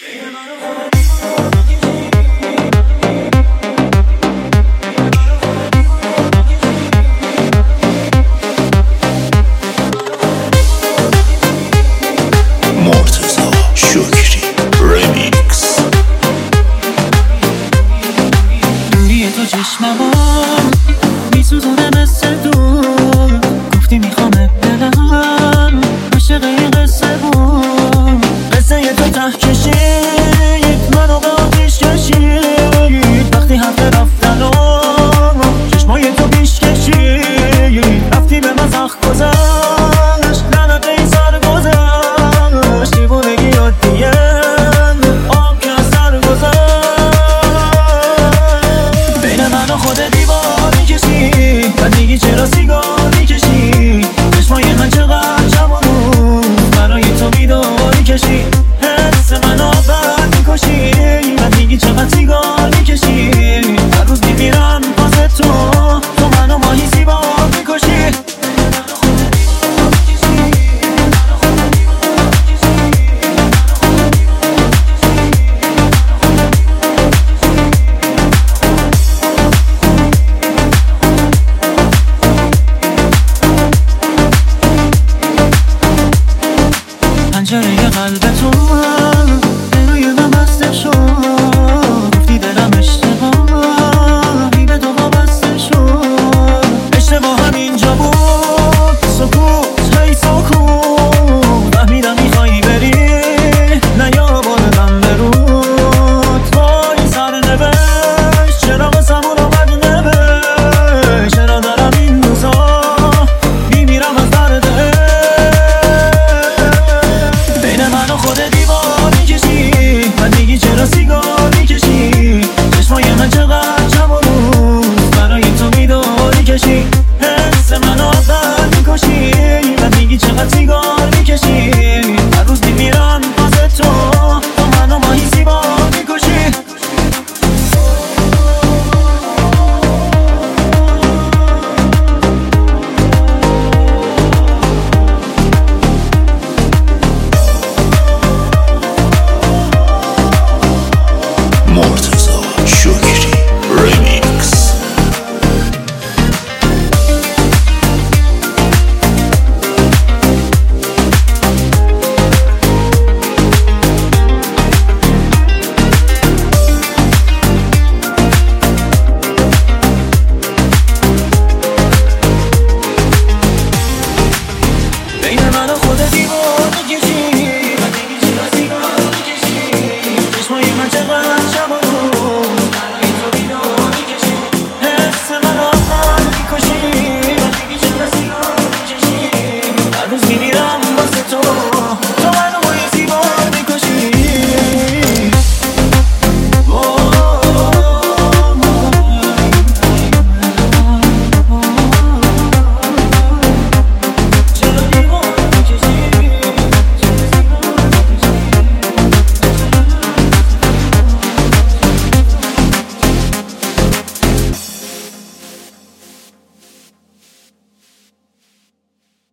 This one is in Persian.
مرتضی شکری ریمیکس. روی تو چشممو میسوزونه مثل دود، گفتی میخوام دلم عاشق این قصه بود. قصه تو ته کشید منو به آتیش کشید، وقتی حرف رفتن و چشمای تو پیش کشید، رفتی به من زخم گذشت لعنت این سر گذشت، دیوونگی عادیه آب که از سر گذشت. بین من و خود دیوار میکشی، بعد میگی چرا سیگار میکشی، چشمای من چقدر جوانو برای تو بیدار کشی، حس منو بد میکشی، بعد میگی چقدر سیگار میکشی، هر روز میمیرم واسه تو منو ماهی سیبار میکشی. پنجره قلب تو روی من بسته شد،